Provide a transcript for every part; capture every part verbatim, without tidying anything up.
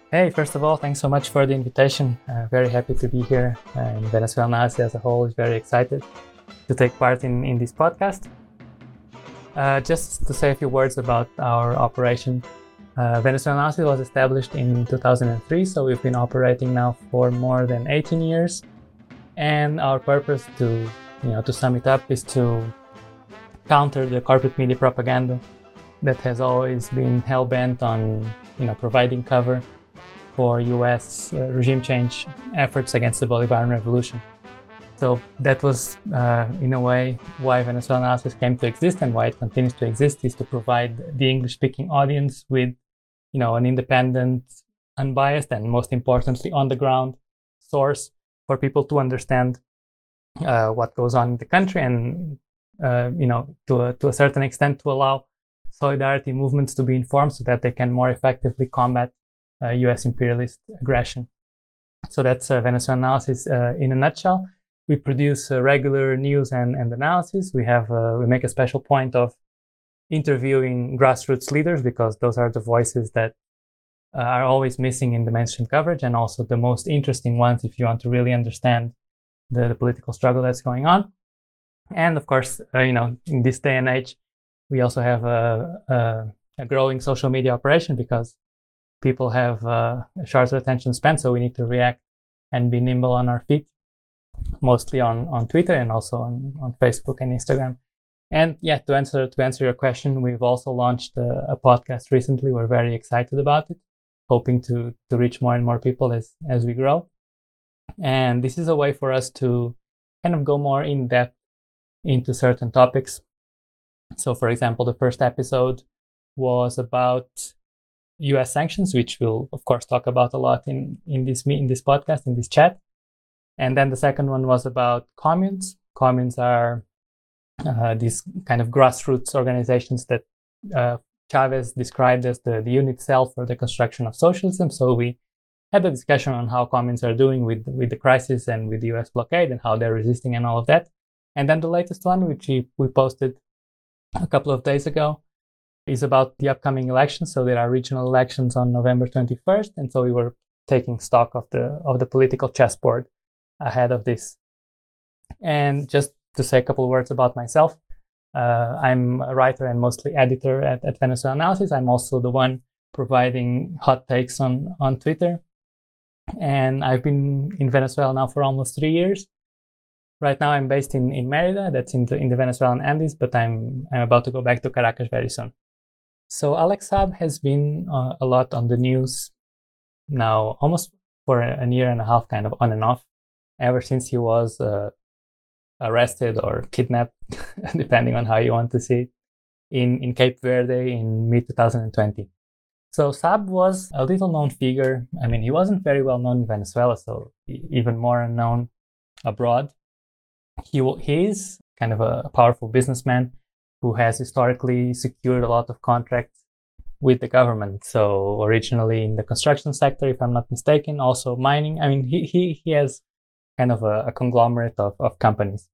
Hey, first of all, thanks so much for the invitation. Uh, very happy to be here. Uh, and Venezuela Nazi as a whole is very excited to take part in, in this podcast. Uh, just to say a few words about our operation. Uh, Venezuela Nazi was established in two thousand three, so we've been operating now for more than eighteen years. And our purpose, to you know, to sum it up, is to counter the corporate media propaganda that has always been hell-bent on you know providing cover for U S uh, regime change efforts against the Bolivarian Revolution. So that was, uh, in a way, why Venezuelan Analysis came to exist, and why it continues to exist, is to provide the English-speaking audience with, you know, an independent, unbiased, and most importantly, on-the-ground source for people to understand uh, what goes on in the country, and, uh, you know, to a, to a certain extent, to allow solidarity movements to be informed so that they can more effectively combat Uh, U S imperialist aggression. So that's uh, Venezuelan Analysis uh, in a nutshell. We produce uh, regular news and, and analysis. We have uh, we make a special point of interviewing grassroots leaders, because those are the voices that uh, are always missing in the mainstream coverage, and also the most interesting ones if you want to really understand the, the political struggle that's going on. And of course, uh, you know, in this day and age, we also have a, a, a growing social media operation, because people have uh, a shorter attention span, so we need to react and be nimble on our feet, mostly on, on Twitter and also on, on Facebook and Instagram. And yeah, to answer to answer your question, we've also launched a, a podcast recently. We're very excited about it, hoping to to reach more and more people as as we grow. And this is a way for us to kind of go more in depth into certain topics. So, for example, the first episode was about U S sanctions, which we'll of course talk about a lot in in this in this podcast, in this chat. And then the second one was about communes. Communes are uh, these kind of grassroots organizations that uh, Chavez described as the, the unit cell for the construction of socialism. So we had a discussion on how communes are doing with with the crisis and with the U S blockade, and how they're resisting and all of that. And then the latest one, which we, we posted a couple of days ago, is about the upcoming elections. So there are regional elections on November twenty-first, and so we were taking stock of the of the political chessboard ahead of this. And just to say a couple of words about myself, uh, I'm a writer and mostly editor at, at Venezuela Analysis. I'm also the one providing hot takes on on Twitter, and I've been in Venezuela now for almost three years. Right now, I'm based in in Merida, that's in the in the Venezuelan Andes, but I'm I'm about to go back to Caracas very soon. So Alex Saab has been uh, a lot on the news now, almost for a, a year and a half, kind of on and off, ever since he was uh, arrested or kidnapped, depending on how you want to see it, in, in Cape Verde in mid twenty twenty. So Saab was a little known figure. I mean, he wasn't very well known in Venezuela, so even more unknown abroad. He, he is kind of a, a powerful businessman who has historically secured a lot of contracts with the government. So originally in the construction sector, if I'm not mistaken, also mining. I mean, he he, he has kind of a, a conglomerate of, of companies.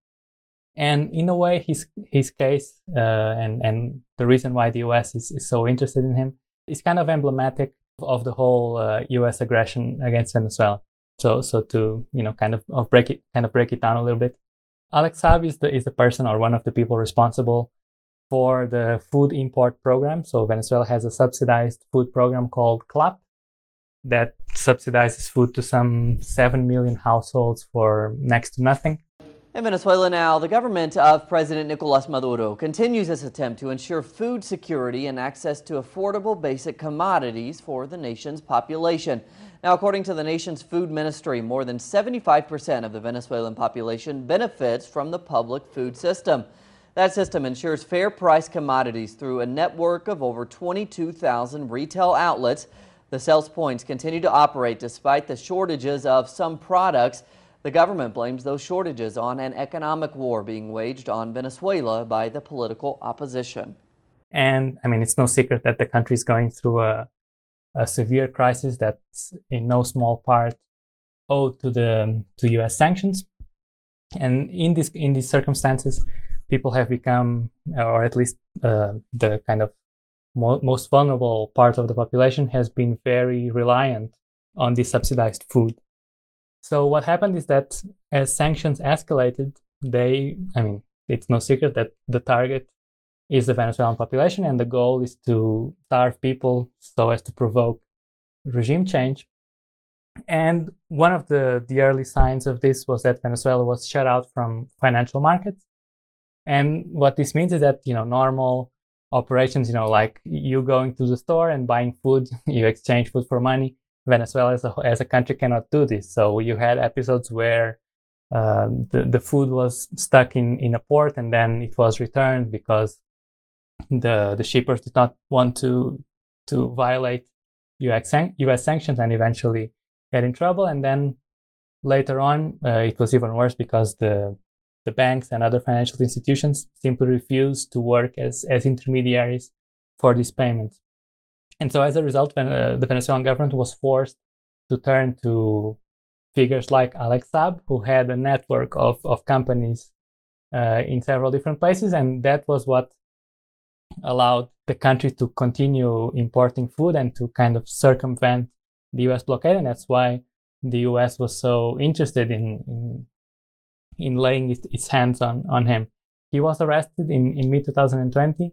And in a way, his his case uh, and, and the reason why the U S is, is so interested in him is kind of emblematic of the whole uh, U S aggression against Venezuela. So so to you know kind of, of break it kind of break it down a little bit, Alex Saab is the is the person, or one of the people responsible for the food import program. So Venezuela has a subsidized food program called CLAP that subsidizes food to some seven million households for next to nothing. In Venezuela now, the government of President Nicolas Maduro continues its attempt to ensure food security and access to affordable basic commodities for the nation's population. Now, according to the nation's food ministry, more than seventy-five percent of the Venezuelan population benefits from the public food system. That system ensures fair price commodities through a network of over twenty-two thousand retail outlets. The sales points continue to operate despite the shortages of some products. The government blames those shortages on an economic war being waged on Venezuela by the political opposition. And I mean, it's no secret that the country is going through a, a severe crisis that's in no small part owed to the to U S sanctions. And in this in these circumstances, people have become, or at least uh, the kind of mo- most vulnerable part of the population has been very reliant on this subsidized food. So what happened is that as sanctions escalated, they, I mean, it's no secret that the target is the Venezuelan population, and the goal is to starve people so as to provoke regime change. And one of the, the early signs of this was that Venezuela was shut out from financial markets. And what this means is that, you know, normal operations, you know, like you going to the store and buying food, you exchange food for money. Venezuela as a, as a country cannot do this. So you had episodes where um, the, the food was stuck in, in a port and then it was returned because the, the shippers did not want to, to violate U S, U S sanctions and eventually get in trouble. And then later on, uh, it was even worse because the the banks and other financial institutions simply refused to work as, as intermediaries for these payments. And so as a result, when, uh, the Venezuelan government was forced to turn to figures like Alex Saab, who had a network of, of companies uh, in several different places. And that was what allowed the country to continue importing food and to kind of circumvent the U S blockade. And that's why the U S was so interested in, in in laying its, its hands on, on him. He was arrested in, in mid twenty twenty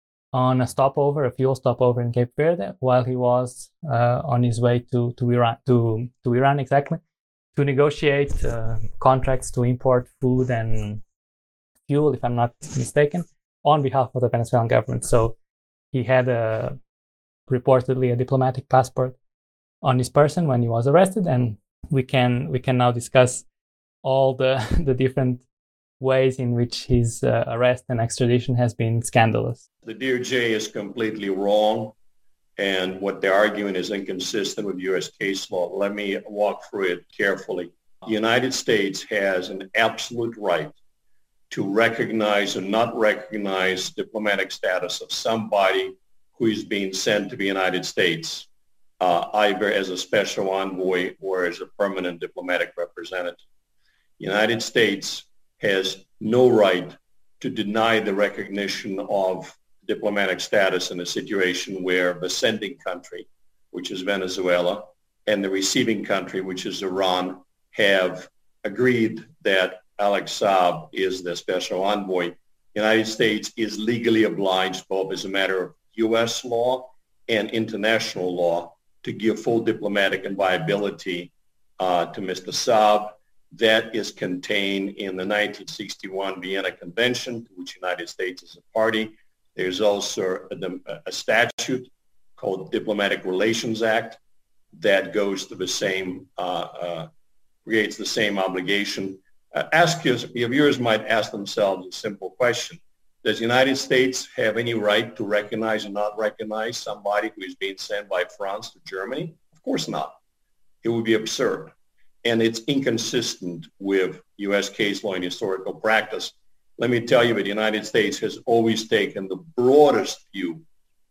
on a stopover, a fuel stopover in Cape Verde, while he was uh, on his way to, to Iran, to, to Iran exactly, to negotiate uh, contracts to import food and fuel, if I'm not mistaken, on behalf of the Venezuelan government. So he had a, reportedly a diplomatic passport on his person when he was arrested, and we can we can now discuss all the, the different ways in which his uh, arrest and extradition has been scandalous. The D O J is completely wrong, and what they're arguing is inconsistent with U S case law. Let me walk through it carefully. The United States has an absolute right to recognize or not recognize diplomatic status of somebody who is being sent to the United States, uh, either as a special envoy or as a permanent diplomatic representative. The United States has no right to deny the recognition of diplomatic status in a situation where the sending country, which is Venezuela, and the receiving country, which is Iran, have agreed that Alex Saab is the special envoy. The United States is legally obliged, both as a matter of U S law and international law, to give full diplomatic inviolability uh, to Mister Saab. That is contained in the nineteen sixty-one Vienna Convention, to which the United States is a party. There's also a, a statute called the Diplomatic Relations Act that goes to the same, uh, uh, creates the same obligation. Uh, ask your, your viewers might ask themselves a simple question. Does the United States have any right to recognize or not recognize somebody who is being sent by France to Germany? Of course not. It would be absurd. And it's inconsistent with U S case law and historical practice. Let me tell you that the United States has always taken the broadest view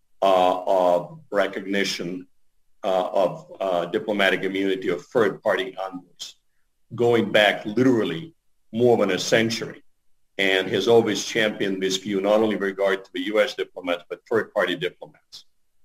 uh, of recognition uh, of uh, diplomatic immunity of third-party envoys, going back literally more than a century, and has always championed this view, not only with regard to the U S diplomats, but third-party diplomats.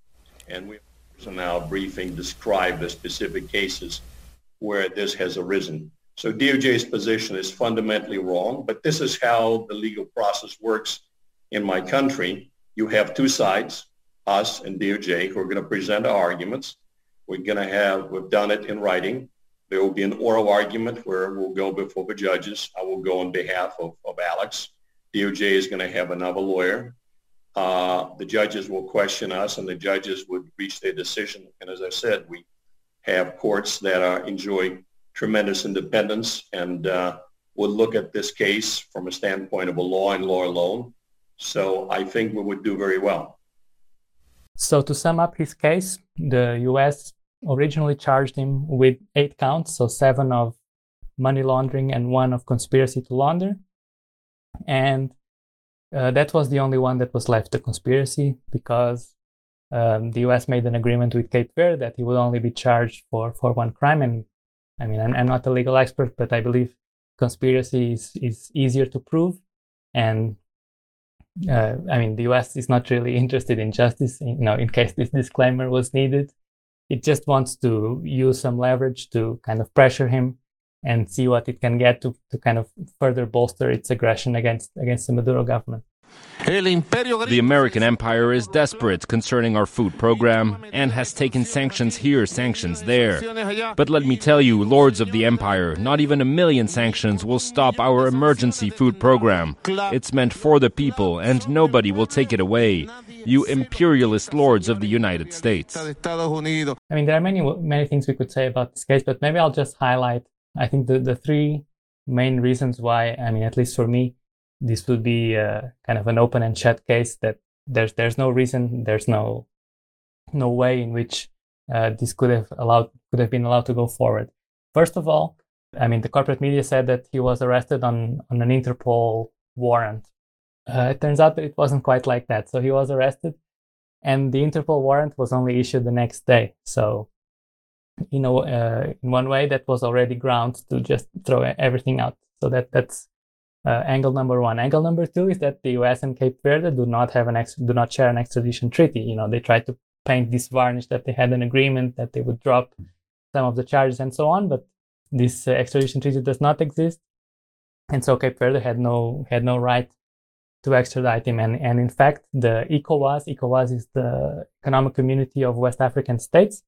And we are now briefing describe the specific cases where this has arisen. So D O J's position is fundamentally wrong, but this is how the legal process works in my country. You have two sides, us and D O J, who are going to present our arguments. We're going to have, we've done it in writing. There will be an oral argument where we'll go before the judges. I will go on behalf of, of Alex. D O J is going to have another lawyer. Uh, the judges will question us, and the judges would reach their decision. And as I said, we have courts that are, enjoy tremendous independence and uh, would look at this case from a standpoint of a law and law alone. So I think we would do very well. So to sum up his case, the U S originally charged him with eight counts, so seven of money laundering and one of conspiracy to launder. And uh, that was the only one that was left, the conspiracy, because Um, the U S made an agreement with Cape Verde that he would only be charged for, for one crime. And I mean, I'm, I'm not a legal expert, but I believe conspiracy is, is easier to prove. And uh, I mean, the U S is not really interested in justice, you know, in case this disclaimer was needed. it just wants to use some leverage to kind of pressure him and see what it can get to, to kind of further bolster its aggression against against the Maduro government. The American empire is desperate concerning our food program and has taken sanctions here, sanctions there. But let me tell you, lords of the empire, not even a million sanctions will stop our emergency food program. It's meant for the people and nobody will take it away. You imperialist lords of the United States. I mean, there are many many things we could say about this case, but maybe I'll just highlight, I think, the, the three main reasons why, I mean, at least for me, this would be uh, kind of an open and shut case, that there's there's no reason, there's no no way in which uh, this could have allowed could have been allowed to go forward. First of all, I mean, the corporate media said that he was arrested on, on an Interpol warrant. Uh, it turns out that it wasn't quite like that. So he was arrested, and the Interpol warrant was only issued the next day. So, you know, uh, in one way, that was already grounds to just throw everything out. So that that's uh, angle number one. Angle number two is that the U S and Cape Verde do not have an ex- do not share an extradition treaty. You know, they tried to paint this varnish that they had an agreement, that they would drop some of the charges and so on, but this uh, extradition treaty does not exist, and so Cape Verde had no had no right to extradite him. And, and in fact, the ECOWAS, ECOWAS is the Economic Community of West African States,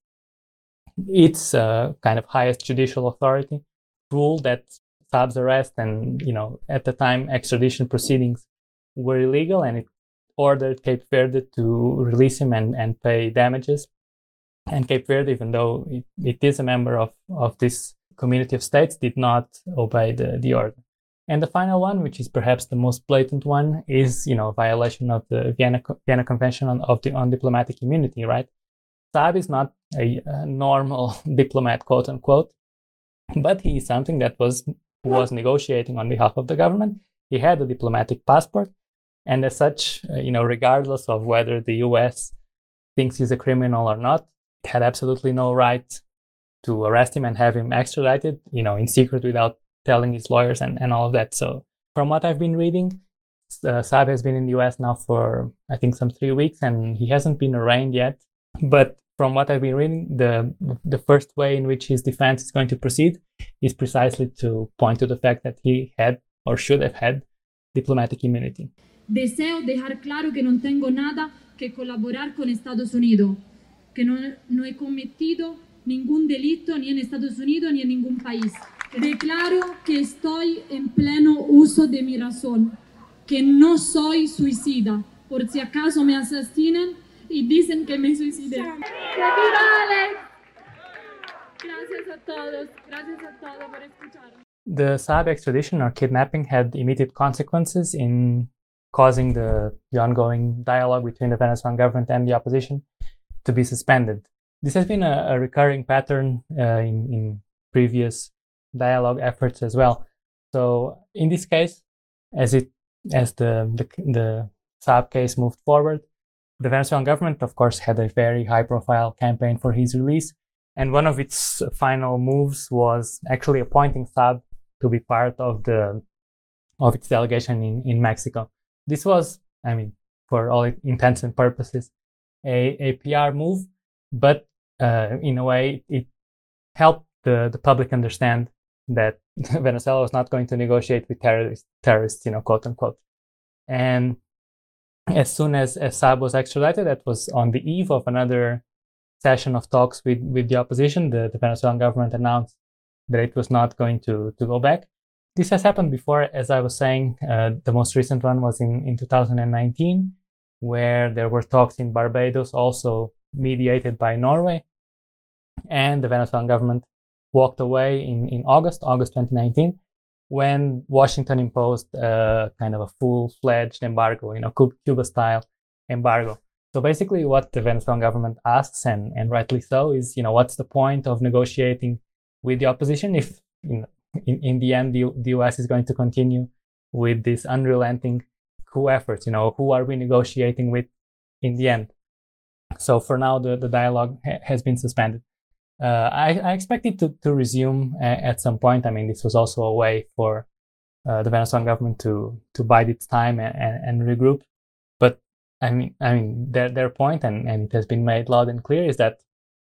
its uh, kind of highest judicial authority, ruled that Saab's arrest and, you know, at the time, extradition proceedings were illegal, and it ordered Cape Verde to release him and, and pay damages. And Cape Verde, even though it, it is a member of, of this community of states, did not obey the, the order. And the final one, which is perhaps the most blatant one, is, you know, violation of the Vienna, Vienna Convention on, of the, on diplomatic immunity, right? Saab is not a, a normal diplomat, quote unquote, but he is something that was was negotiating on behalf of the government. He had a diplomatic passport, and as such, uh, you know, regardless of whether the U S thinks he's a criminal or not, it had absolutely no right to arrest him and have him extradited, you know, in secret without telling his lawyers and, and all of that. So from what I've been reading, uh, Saab has been in the U S now for, I think, some three weeks, and he hasn't been arraigned yet. But from what I've been reading, the the first way in which his defense is going to proceed is precisely to point to the fact that he had or should have had diplomatic immunity. Deseo dejar claro que no tengo nada que colaborar con Estados Unidos, que no, no he cometido ningún delito ni en Estados Unidos ni en ningún país. Declaro que estoy en pleno uso de mi razón, que no soy suicida, por si acaso me asesinan y dicen que me suicidé. ¡Que viva Alex! Gracias a todos, gracias a todos por escuchar. The Saab extradition or kidnapping had immediate consequences in causing the, the ongoing dialogue between the Venezuelan government and the opposition to be suspended. This has been a, a recurring pattern uh, in, in previous dialogue efforts as well. So in this case, as it as the the, the Saab case moved forward, the Venezuelan government, of course, had a very high-profile campaign for his release, and one of its final moves was actually appointing Saab to be part of the of its delegation in, in Mexico. This was, I mean, for all intents and purposes, a, a P R move, but uh, in a way, it helped the, the public understand that Venezuela was not going to negotiate with terrorists, terrorists, you know, quote unquote. And as soon as, as Saab was extradited, that was on the eve of another session of talks with, with the opposition, the, the Venezuelan government announced that it was not going to, to go back. This has happened before, as I was saying. Uh, the most recent one was in, in two thousand nineteen, where there were talks in Barbados, also mediated by Norway, and the Venezuelan government walked away in, in August, August twenty nineteen, when Washington imposed a kind of a full-fledged embargo, you know, Cuba-style embargo. So basically what the Venezuelan government asks, and, and rightly so, is, you know, what's the point of negotiating with the opposition if, you know, in, in the end, the, the U S is going to continue with this unrelenting coup efforts? You know, who are we negotiating with in the end? So for now, the, the dialogue ha- has been suspended. Uh, I, I expect it to, to resume a, at some point. I mean, this was also a way for uh, the Venezuelan government to to bide its time and, and, and regroup. But I mean, I mean, their their point, and, and it has been made loud and clear, is that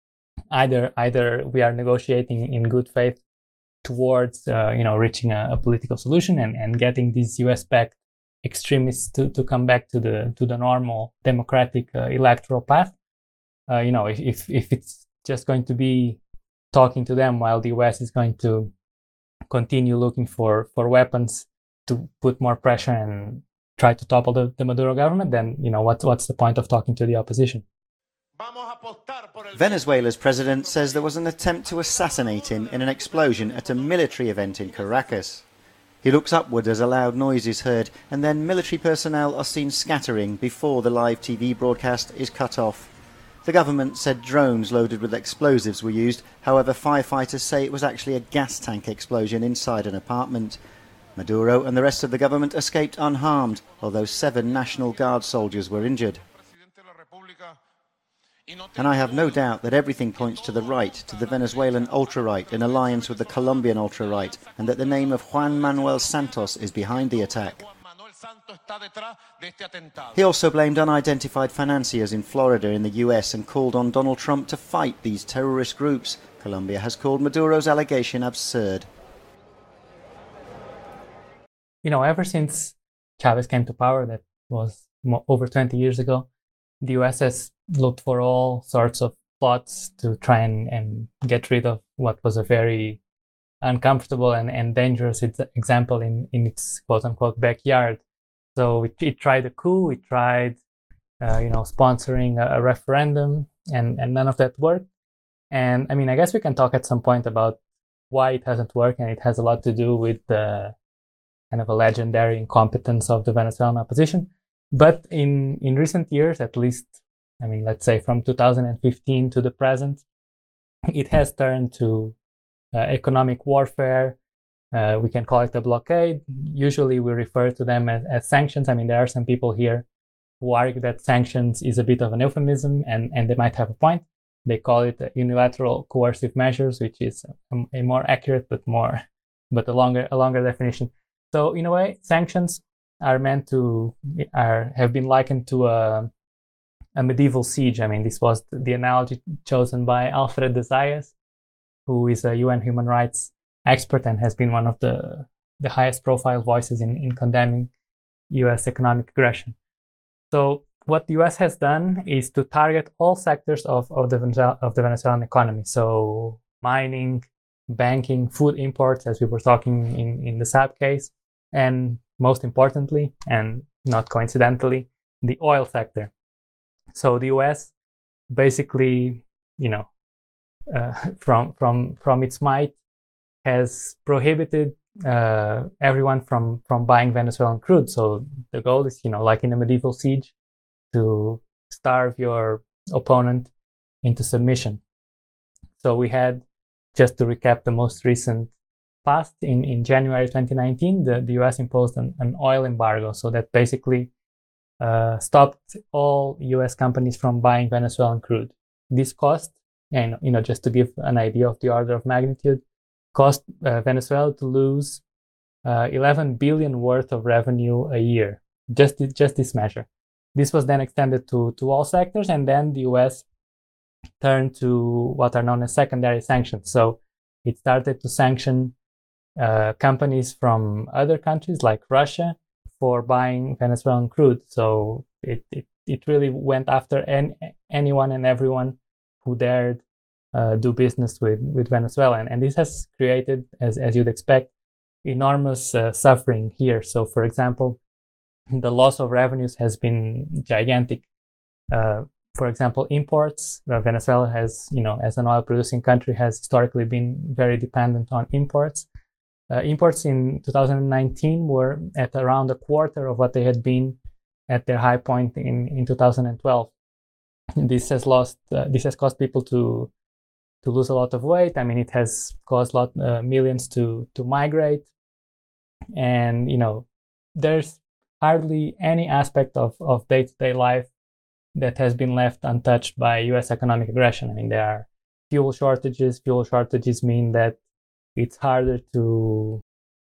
either either we are negotiating in good faith towards uh, you know reaching a, a political solution and, and getting these U S-backed extremists to, to come back to the to the normal democratic uh, electoral path. Uh, you know, if if it's just going to be talking to them while the U S is going to continue looking for, for weapons to put more pressure and try to topple the, the Maduro government, then you know what's what's the point of talking to the opposition? Venezuela's president says there was an attempt to assassinate him in an explosion at a military event in Caracas. He looks upward as a loud noise is heard, and then military personnel are seen scattering before the live T V broadcast is cut off. The government said drones loaded with explosives were used. However, firefighters say it was actually a gas tank explosion inside an apartment. Maduro and the rest of the government escaped unharmed, although seven National Guard soldiers were injured. And I have no doubt that everything points to the right, to the Venezuelan ultra-right in alliance with the Colombian ultra-right, and that the name of Juan Manuel Santos is behind the attack. He also blamed unidentified financiers in Florida in the U S and called on Donald Trump to fight these terrorist groups. Colombia has called Maduro's allegation absurd. You know, ever since Chavez came to power, that was mo- over twenty years ago, the U S has looked for all sorts of plots to try and, and get rid of what was a very uncomfortable and, and dangerous example in, in its quote-unquote backyard. So it, it tried a coup, it tried, uh, you know, sponsoring a, a referendum, and, and none of that worked. And I mean, I guess we can talk at some point about why it hasn't worked, and it has a lot to do with the kind of a legendary incompetence of the Venezuelan opposition. But in, in recent years, at least, I mean, let's say from two thousand fifteen to the present, it has turned to uh, economic warfare. Uh, we can call it a blockade. Usually we refer to them as, as sanctions. I mean, there are some people here who argue that sanctions is a bit of an euphemism, and, and they might have a point. They call it unilateral coercive measures, which is a, a more accurate but more, but a longer, a longer definition. So in a way, sanctions are meant to, are have been likened to a, a medieval siege. I mean, this was the analogy chosen by Alfred de Zayas, who is a U N human rights expert and has been one of the, the highest profile voices in, in condemning U S economic aggression. So what the U S has done is to target all sectors of, of, the, Venezuela, of the Venezuelan economy. So mining, banking, food imports, as we were talking in, in the S A B case, and most importantly, and not coincidentally, the oil sector. So the U S basically, you know, uh, from, from, from its might, has prohibited uh, everyone from, from buying Venezuelan crude. So the goal is, you know, like in a medieval siege, to starve your opponent into submission. So we had, just to recap the most recent past, in, in January twenty nineteen, the, the U S imposed an, an oil embargo. So that basically uh, stopped all U S companies from buying Venezuelan crude. This cost, and you know, just to give an idea of the order of magnitude, cost uh, Venezuela to lose uh, eleven billion worth of revenue a year, just, just this measure. This was then extended to, to all sectors, and then the U S turned to what are known as secondary sanctions. So it started to sanction uh, companies from other countries like Russia for buying Venezuelan crude. So it, it, it really went after any, anyone and everyone who dared Uh, do business with, with Venezuela. And, and this has created, as, as you'd expect, enormous uh, suffering here. So, for example, the loss of revenues has been gigantic. Uh, for example, imports. Uh, Venezuela has, you know, as an oil-producing country, has historically been very dependent on imports. Uh, imports in two thousand nineteen were at around a quarter of what they had been at their high point in, in two thousand twelve. This has lost. Uh, this has caused people to to lose a lot of weight. I mean, it has caused lot, uh, millions to, to migrate. And, you know, there's hardly any aspect of, of day-to-day life that has been left untouched by U S economic aggression. I mean, there are fuel shortages. Fuel shortages mean that it's harder to...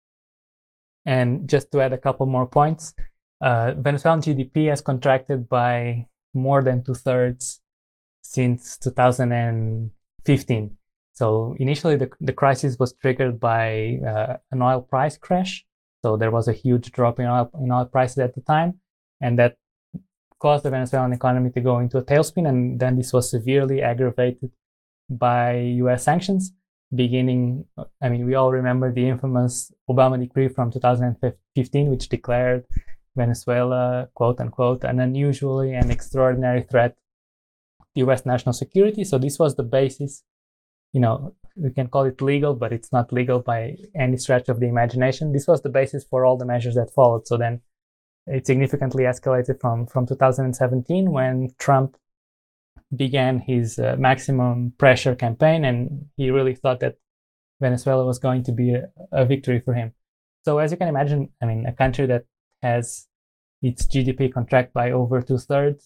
And just to add a couple more points, uh, Venezuelan G D P has contracted by more than two-thirds since two thousand fifteen. So initially, the, the crisis was triggered by uh, an oil price crash. So there was a huge drop in oil, in oil prices at the time, and that caused the Venezuelan economy to go into a tailspin. And then this was severely aggravated by U S sanctions, beginning, I mean, we all remember the infamous Obama decree from two thousand fifteen, which declared Venezuela, quote unquote, an unusually and extraordinary threat to U S national security. So this was the basis. You know, we can call it legal, but it's not legal by any stretch of the imagination. This was the basis for all the measures that followed. So then it significantly escalated from, from two thousand seventeen, when Trump began his uh, maximum pressure campaign, and he really thought that Venezuela was going to be a, a victory for him. So as you can imagine, I mean, a country that has its G D P contract by over two thirds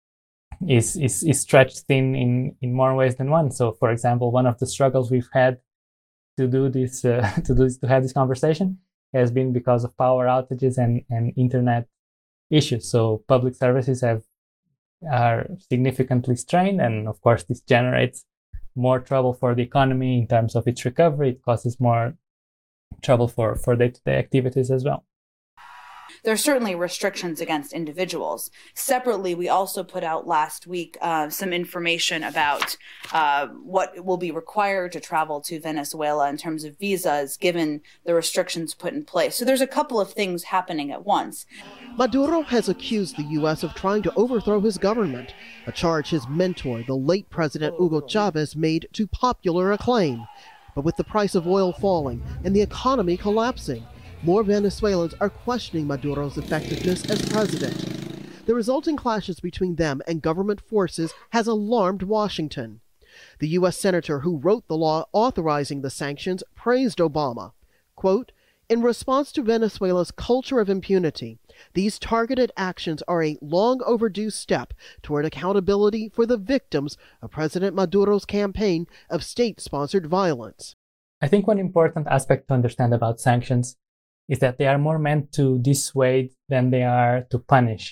is, is, is stretched thin in, in more ways than one. So for example, one of the struggles we've had to do this, uh, to do this, to have this conversation has been because of power outages and, and internet issues. So public services have are significantly strained, and of course this generates more trouble for the economy in terms of its recovery. It causes more trouble for, for day-to-day activities as well. There are certainly restrictions against individuals. Separately, we also put out last week uh, some information about uh, what will be required to travel to Venezuela in terms of visas, given the restrictions put in place. So there's a couple of things happening at once. Maduro has accused the U S of trying to overthrow his government, a charge his mentor, the late President Hugo Chavez, made to popular acclaim. But with the price of oil falling and the economy collapsing, more Venezuelans are questioning Maduro's effectiveness as president. The resulting clashes between them and government forces has alarmed Washington. The U S senator who wrote the law authorizing the sanctions praised Obama. Quote, "In response to Venezuela's culture of impunity, these targeted actions are a long overdue step toward accountability for the victims of President Maduro's campaign of state-sponsored violence." I think one important aspect to understand about sanctions is that they are more meant to dissuade than they are to punish.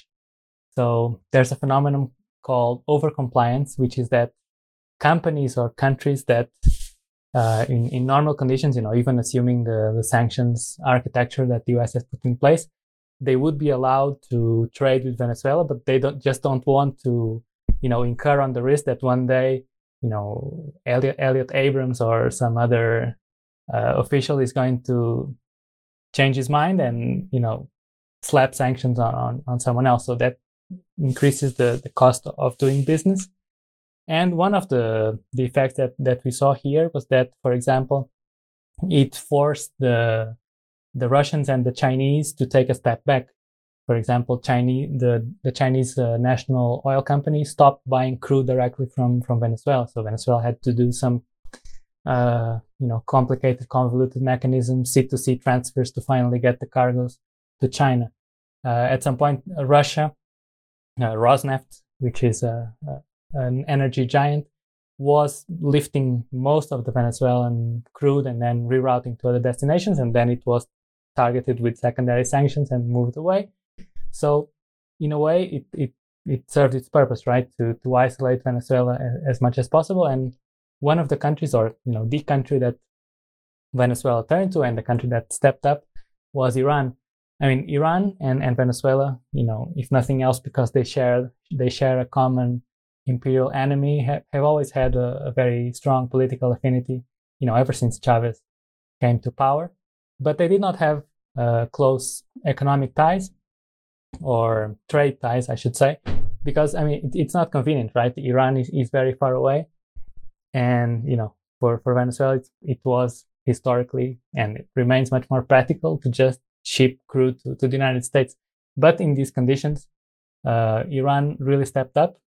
So there's a phenomenon called overcompliance, which is that companies or countries that uh, in, in normal conditions, you know, even assuming the, the sanctions architecture that the U S has put in place, they would be allowed to trade with Venezuela, but they don't just don't want to, you know, incur on the risk that one day, you know, Elliot, Elliot Abrams or some other uh, official is going to change his mind and, you know, slap sanctions on, on, on someone else. So that increases the, the cost of doing business. And one of the, the effects that, that we saw here was that, for example, it forced the, the Russians and the Chinese to take a step back. For example, Chinese, the, the Chinese uh, national oil company stopped buying crude directly from, from Venezuela. So Venezuela had to do some Uh, you know, complicated, convoluted mechanisms, sea to sea transfers to finally get the cargoes to China. Uh, at some point, uh, Russia, uh, Rosneft, which is a, a, an energy giant, was lifting most of the Venezuelan crude and then rerouting to other destinations, and then it was targeted with secondary sanctions and moved away. So, in a way, it it, it served its purpose, right, to to isolate Venezuela as, as much as possible. And one of the countries, or, you know, the country that Venezuela turned to and the country that stepped up was Iran. I mean, Iran and, and Venezuela, you know, if nothing else, because they share they share a common imperial enemy, ha- have always had a, a very strong political affinity, you know, ever since Chavez came to power. But they did not have uh, close economic ties or trade ties, I should say, because, I mean, it, it's not convenient, right? Iran is, is very far away. And, you know, for, for Venezuela, it, it was historically, and it remains much more practical to just ship crude to, to the United States. But in these conditions, uh, Iran really stepped up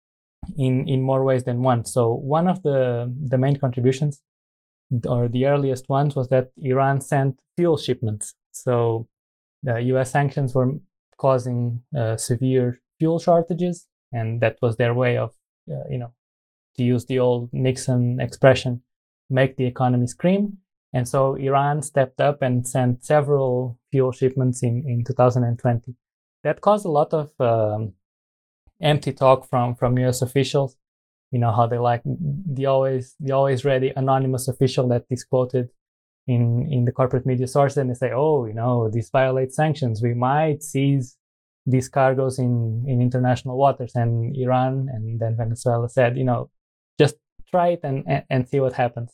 in, in more ways than one. So one of the, the main contributions, or the earliest ones, was that Iran sent fuel shipments. So the U S sanctions were causing uh, severe fuel shortages, and that was their way of, uh, you know, to use the old Nixon expression, make the economy scream. And so Iran stepped up and sent several fuel shipments in, in two thousand twenty. That caused a lot of um, empty talk from, from U S officials you know, how they like the always the always ready anonymous official that is quoted in, in the corporate media sources, and they say, oh, you know, this violates sanctions. We might seize these cargoes in, in international waters. And Iran and then Venezuela said, you know, just try it and, and, and see what happens.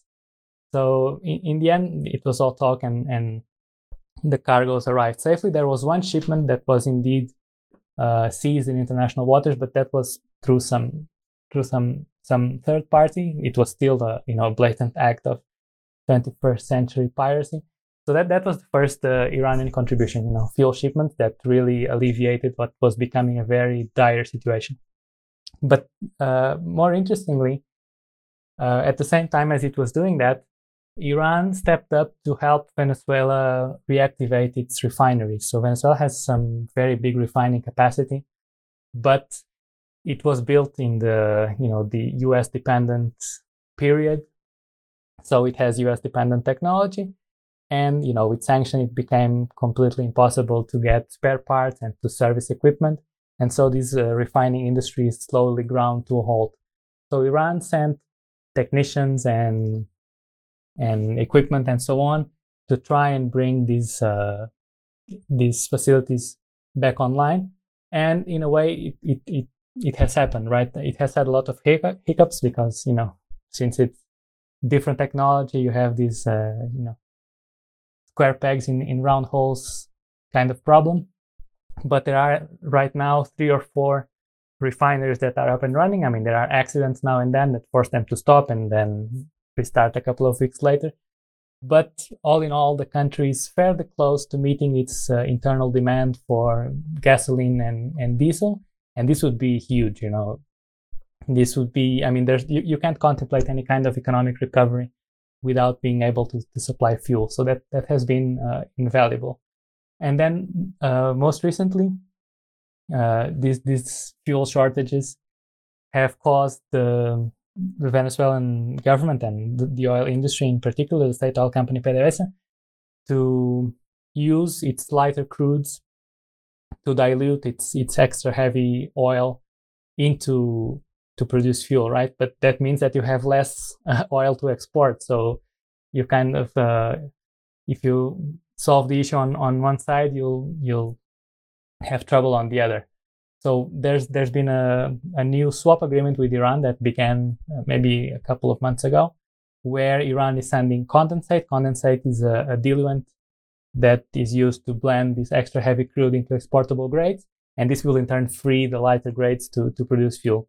So in, in the end, it was all talk, and, and the cargoes arrived safely. There was one shipment that was indeed uh, seized in international waters, but that was through some through some some third party. It was still a you know blatant act of twenty-first century piracy. So that, that was the first uh, Iranian contribution, you know, fuel shipment that really alleviated what was becoming a very dire situation. But uh, more interestingly, uh, at the same time as it was doing that, Iran stepped up to help Venezuela reactivate its refineries. So Venezuela has some very big refining capacity, but it was built in the, you know, the U S dependent period. So it has U S dependent technology. And, you know, with sanction, it became completely impossible to get spare parts and to service equipment. And so this uh, refining industry is slowly ground to a halt. So Iran sent technicians and and equipment and so on to try and bring these uh, these facilities back online. And in a way, it, it it it has happened, right? It has had a lot of hiccup, hiccups because, you know, since it's different technology, you have these, uh, you know, square pegs in, in round holes kind of problem. But there are right now three or four refineries that are up and running. I mean, there are accidents now and then that force them to stop and then restart a couple of weeks later. But all in all, the country is fairly close to meeting its uh, internal demand for gasoline and, and diesel. And this would be huge, you know. This would be, I mean, there's you, you can't contemplate any kind of economic recovery without being able to, to supply fuel. So that, that has been uh, invaluable. And then uh, most recently, uh, these, these fuel shortages have caused the, the Venezuelan government and the, the oil industry, in particular, the state oil company PDVSA, to use its lighter crudes to dilute its, its extra heavy oil into to produce fuel, right? But that means that you have less uh, oil to export. So you kind of, uh, if you solve the issue on, on one side, you'll you'll have trouble on the other. So there's there's been a, a new swap agreement with Iran that began uh, maybe a couple of months ago, where Iran is sending condensate. Condensate is a, a diluent that is used to blend this extra heavy crude into exportable grades, and this will in turn free the lighter grades to, to produce fuel.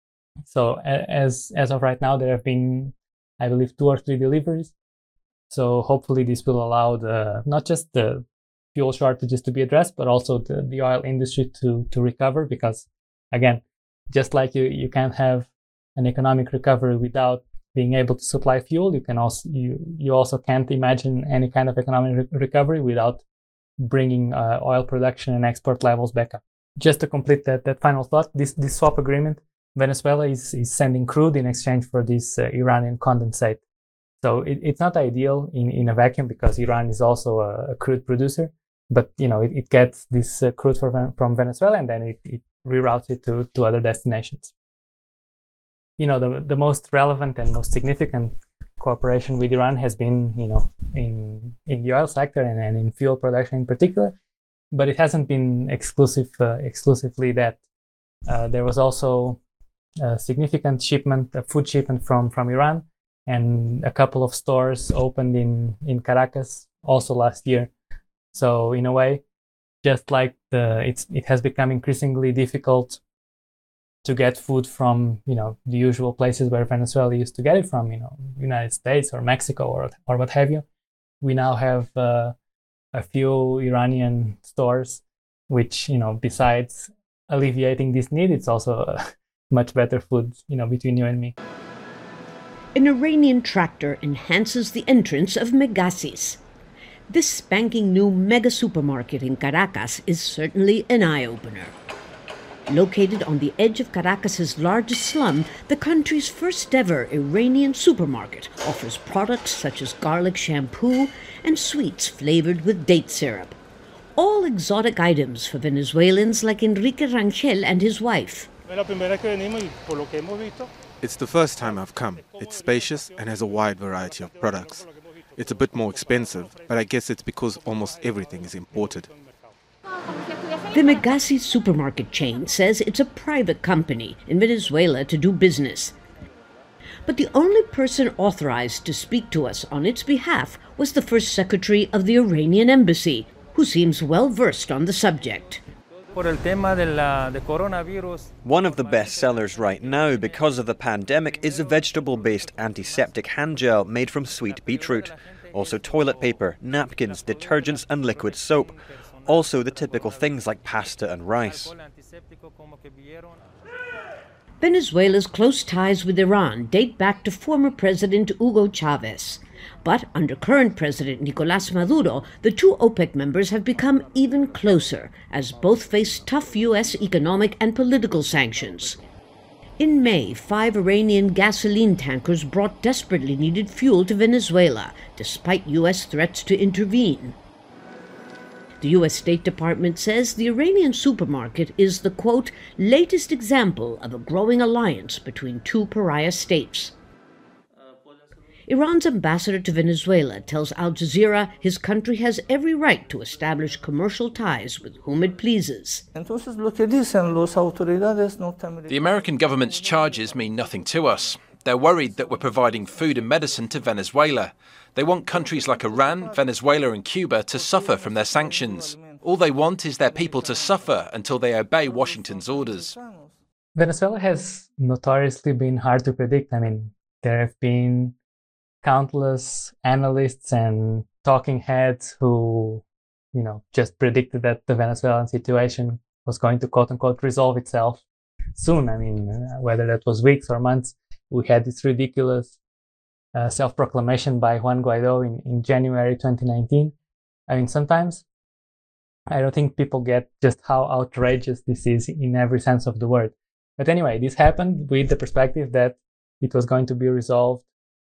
So as as of right now, there have been, I believe, two or three deliveries. So hopefully this will allow the not just the fuel shortages to be addressed, but also the, the oil industry to, to recover. Because again, just like you, you can't have an economic recovery without being able to supply fuel, you can also you, you also can't imagine any kind of economic re- recovery without bringing uh, oil production and export levels back up. Just to complete that, that final thought, this, this swap agreement, Venezuela is, is sending crude in exchange for this uh, Iranian condensate. So it, it's not ideal in, in a vacuum because Iran is also a, a crude producer. But, you know, it, it gets this uh, crude from, from Venezuela and then it, it reroutes it to, to other destinations. You know, the, the most relevant and most significant cooperation with Iran has been, you know, in, in the oil sector and, and in fuel production in particular. But it hasn't been exclusive, uh, exclusively that. Uh, there was also a significant shipment, a food shipment from, from Iran, and a couple of stores opened in, in Caracas also last year. So in a way, just like the it's it has become increasingly difficult to get food from, you know, the usual places where Venezuela used to get it from, you know, United States or Mexico or or what have you. We now have uh, a few Iranian stores, which, you know, besides alleviating this need, it's also uh, much better food, you know, between you and me. An Iranian tractor enhances the entrance of Megasis. This spanking new mega supermarket in Caracas is certainly an eye-opener. Located on the edge of Caracas's largest slum, the country's first-ever Iranian supermarket offers products such as garlic shampoo and sweets flavored with date syrup. All exotic items for Venezuelans like Enrique Rangel and his wife. It's the first time I've come. It's spacious and has a wide variety of products. It's a bit more expensive, but I guess it's because almost everything is imported. The Megasi supermarket chain says it's a private company in Venezuela to do business. But the only person authorized to speak to us on its behalf was the first secretary of the Iranian embassy, who seems well versed on the subject. One of the best sellers right now because of the pandemic is a vegetable-based antiseptic hand gel made from sweet beetroot. Also toilet paper, napkins, detergents and liquid soap. Also the typical things like pasta and rice. Venezuela's close ties with Iran date back to former President Hugo Chavez. But under current President Nicolás Maduro, the two OPEC members have become even closer, as both face tough U S economic and political sanctions. In May, five Iranian gasoline tankers brought desperately needed fuel to Venezuela, despite U S threats to intervene. The U S State Department says the Iranian supermarket is the, quote, latest example of a growing alliance between two pariah states. Iran's ambassador to Venezuela tells Al Jazeera his country has every right to establish commercial ties with whom it pleases. The American government's charges mean nothing to us. They're worried that we're providing food and medicine to Venezuela. They want countries like Iran, Venezuela and Cuba to suffer from their sanctions. All they want is their people to suffer until they obey Washington's orders. Venezuela has notoriously been hard to predict. I mean, there have been countless analysts and talking heads who, you know, just predicted that the Venezuelan situation was going to quote-unquote resolve itself soon. I mean, whether that was weeks or months. We had this ridiculous uh, self-proclamation by Juan Guaido in, in January twenty nineteen. I mean, sometimes I don't think people get just how outrageous this is in every sense of the word. But anyway, this happened with the perspective that it was going to be resolved.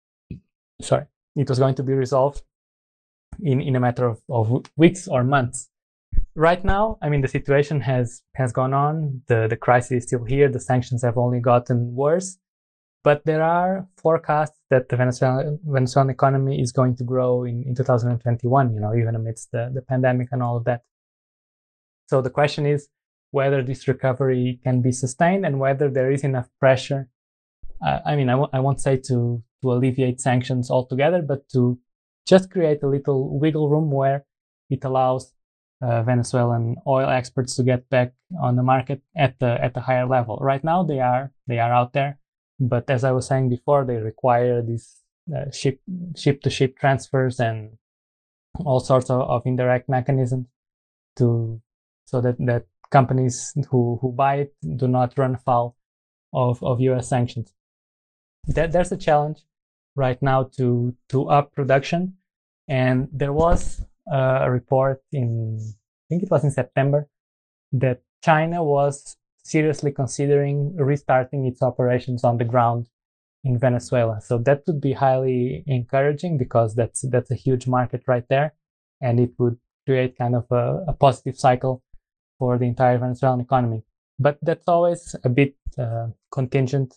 Sorry, it was going to be resolved in, in a matter of, of weeks or months. Right now, I mean, the situation has, has gone on. The, the crisis is still here. The sanctions have only gotten worse. But there are forecasts that the Venezuelan, Venezuelan economy is going to grow in, in two thousand twenty-one, you know, even amidst the, the pandemic and all of that. So the question is whether this recovery can be sustained and whether there is enough pressure. Uh, I mean, I, w- I won't say to, to alleviate sanctions altogether, but to just create a little wiggle room where it allows uh, Venezuelan oil exports to get back on the market at the at the higher level. Right now, they are they are out there. But as I was saying before, they require these uh, ship, ship-to-ship transfers and all sorts of, of indirect mechanisms to so that, that companies who, who buy it do not run foul of, of U S sanctions. That, there's a challenge right now to, to up production. And there was uh, a report in, I think it was in September, that China was seriously considering restarting its operations on the ground in Venezuela. So that would be highly encouraging because that's that's a huge market right there, and it would create kind of a, a positive cycle for the entire Venezuelan economy. But that's always a bit uh, contingent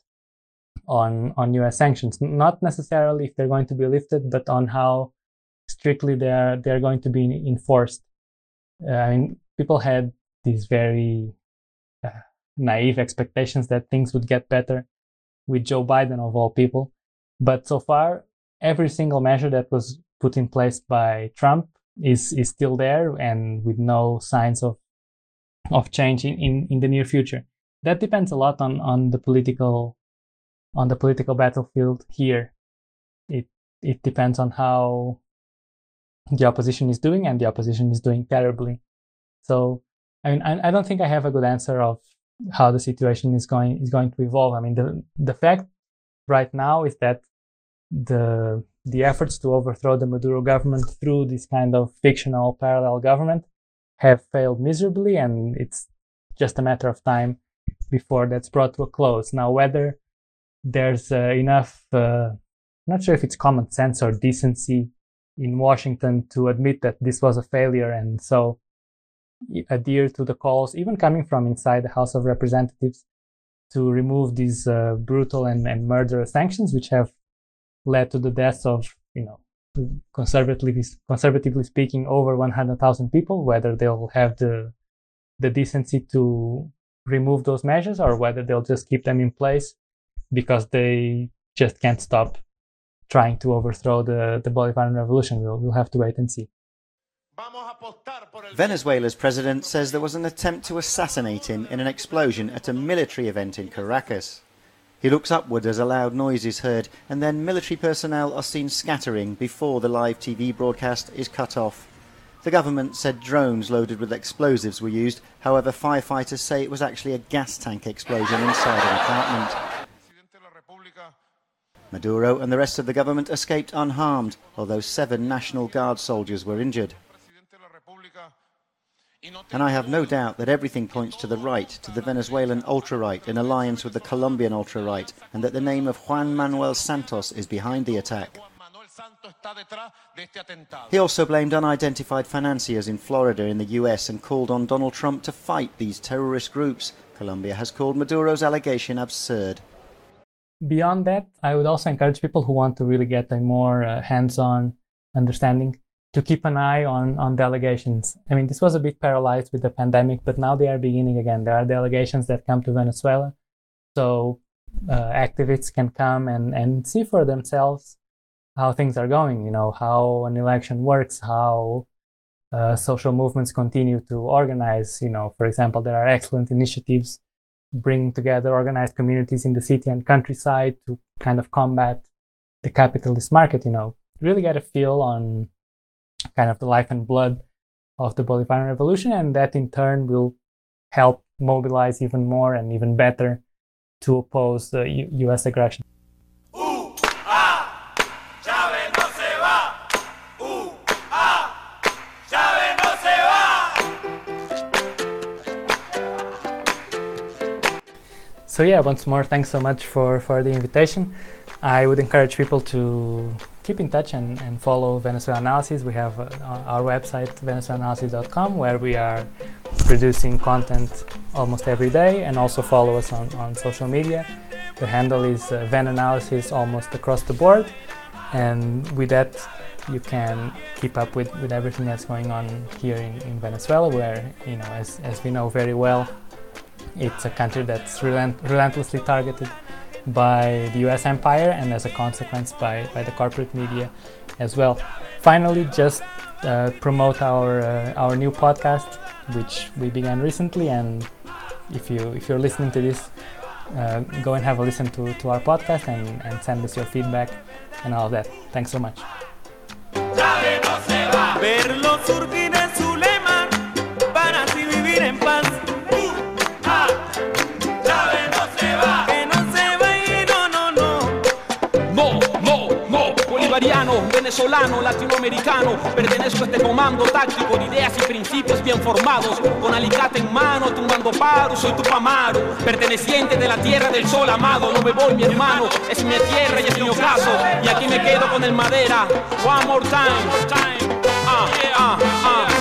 on on U S sanctions, not necessarily if they're going to be lifted, but on how strictly they are they are going to be enforced. Uh, I mean, people had these very uh, naive expectations that things would get better with Joe Biden of all people. But so far, every single measure that was put in place by Trump is, is still there and with no signs of of change in, in, in the near future. That depends a lot on, on the political on the political battlefield here. It it depends on how the opposition is doing, and the opposition is doing terribly. So I mean I, I don't think I have a good answer of how the situation is going is going to evolve. I mean, the the fact right now is that the the efforts to overthrow the Maduro government through this kind of fictional parallel government have failed miserably, and it's just a matter of time before that's brought to a close. Now, whether there's uh, enough, uh, I'm not sure if it's common sense or decency in Washington to admit that this was a failure and so adhere to the calls, even coming from inside the House of Representatives, to remove these uh, brutal and, and murderous sanctions, which have led to the deaths of, you know, conservatively conservatively speaking, over one hundred thousand people. Whether they'll have the the decency to remove those measures or whether they'll just keep them in place because they just can't stop trying to overthrow the, the Bolivarian revolution. We'll, we'll have to wait and see. Venezuela's president says there was an attempt to assassinate him in an explosion at a military event in Caracas. He looks upward as a loud noise is heard, and then military personnel are seen scattering before the live T V broadcast is cut off. The government said drones loaded with explosives were used. However, firefighters say it was actually a gas tank explosion inside an apartment. Maduro and the rest of the government escaped unharmed, although seven National Guard soldiers were injured. And I have no doubt that everything points to the right, to the Venezuelan ultra-right in alliance with the Colombian ultra-right, and that the name of Juan Manuel Santos is behind the attack. He also blamed unidentified financiers in Florida in the U S and called on Donald Trump to fight these terrorist groups. Colombia has called Maduro's allegation absurd. Beyond that, I would also encourage people who want to really get a more uh, hands-on understanding to keep an eye on, on delegations. I mean, this was a bit paralyzed with the pandemic, but now they are beginning again. There are delegations that come to Venezuela, so uh, activists can come and, and see for themselves how things are going, you know, how an election works, how uh, social movements continue to organize. You know, for example, there are excellent initiatives bringing together organized communities in the city and countryside to kind of combat the capitalist market, you know, really get a feel on kind of the life and blood of the Bolivarian Revolution, and that in turn will help mobilize even more and even better to oppose the U- U.S. aggression. So yeah, once more, thanks so much for, for the invitation. I would encourage people to keep in touch and, and follow Venezuela Analysis. We have uh, our website, venezuela analysis dot com, where we are producing content almost every day, and also follow us on, on social media. The handle is uh, VenAnalysis almost across the board, and with that you can keep up with, with everything that's going on here in, in Venezuela, where, you know, as, as we know very well, it's a country that's relent- relentlessly targeted by the U S empire, and as a consequence by, by the corporate media as well. Finally, just uh, promote our uh, our new podcast, which we began recently, and if you if you're listening to this, uh, go and have a listen to, to our podcast and, and send us your feedback and all that. Thanks so much. Venezolano, latinoamericano, pertenezco a este comando táctico de ideas y principios bien formados, con alicate en mano, tumbando paros, soy Tupamaru, perteneciente de la tierra del sol amado, no me voy mi hermano, es mi tierra y es mi ocaso, y aquí me quedo con el madera, one more time, ah, ah, ah.